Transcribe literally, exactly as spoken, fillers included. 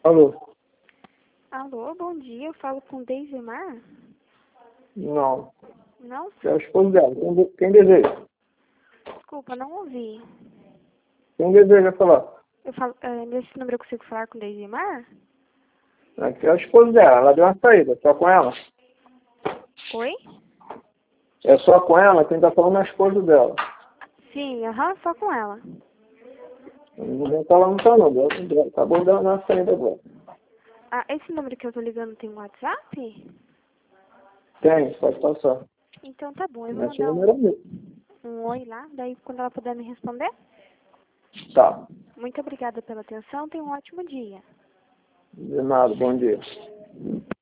Alô? Alô, bom dia. Eu falo com Deisemar? Não. Não? É o esposo dela. Quem, de- quem deseja? Desculpa, não ouvi. Quem deseja falar? Eu falo, é, nesse número eu consigo falar com Deisemar? Aqui é o esposo dela. Ela deu uma saída. Só com ela? Oi? É só com ela? Quem tá falando é o esposo dela. Sim, aham, só com ela. Não vem falar não tá não. Deu- deu- Acabou dando uma saída agora. Ah, esse número que eu tô ligando tem um WhatsApp? Tem, pode passar. Então tá bom, eu vou Esse mandar número é um, meu. um oi lá, daí quando ela puder me responder. Tá. Muito obrigada pela atenção, tenha um ótimo dia. De nada. Bom dia.